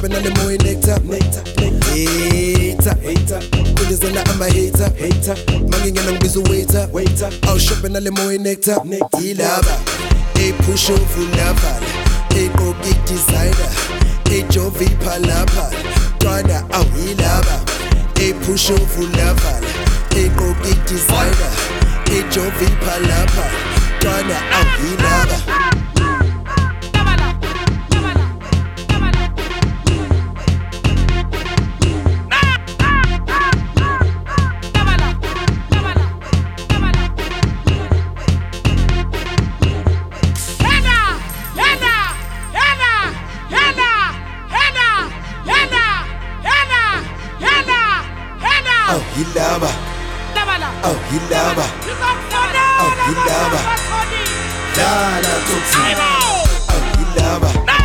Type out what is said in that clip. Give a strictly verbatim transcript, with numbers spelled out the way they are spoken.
shopping on the moe nectar, nectar, hater, hater. Kulizana I'm a hater, hater. Manging and busy waiter, waiter. Oh, shopping on the moe nectar, nectar. Ilaba, a push over lava, a go get designer, a jovi palapa, Ghana, oh, ilaba, a push over lava, a go get designer, a jovi palapa, Ghana, oh, ilaba. Oh, he lava. Oh, he lava. Oh, he lava. Dala toxic. Oh, he lava.